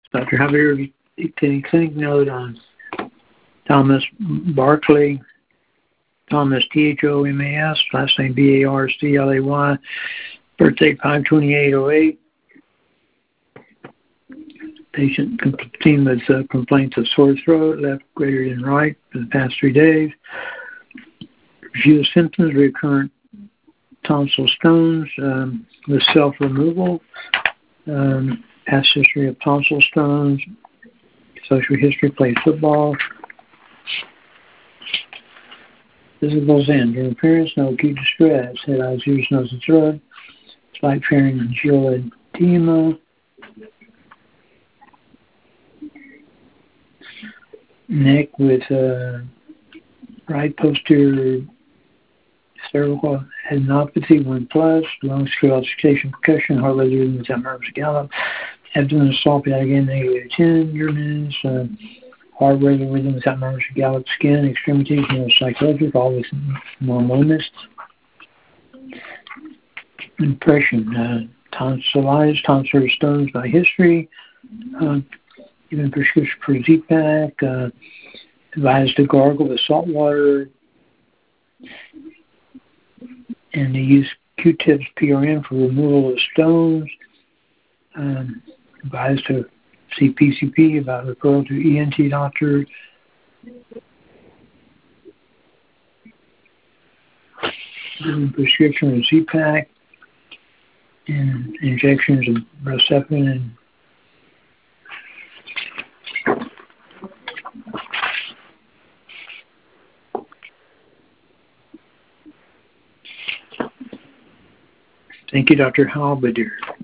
Dr. Javier, clinic note on Thomas Barkley, Thomas Thomas, last name Barclay, birthday 5/28/08. Patient seen with complaints of sore throat, left greater than right for the past 3 days. Review symptoms, recurrent tonsil stones with self-removal, past history of tonsil stones, social history, played football. Visible Zen, during appearance, no acute distress, head, eyes, ears, nose, and throat, slight pharyngeal edema, neck with right posterior cervical adenopathy 1+, lungs, auscultation, percussion, heart rate rhythm without nervous gallop, abdomen assault, again, negative 10, urinance, heart rate rhythm without nervous gallop, skin, extremities, neuropsychologic, all with normalness. Impression, tonsillitis, tonsillar stones by history, given prescription for Z-Pak, advised to gargle with salt water, and to use Q-tips, PRN for removal of stones. Advised to see PCP about referral to ENT doctor. Given prescription of Z-Pak and injections of Rocephin. Thank you, Dr. Halbadier.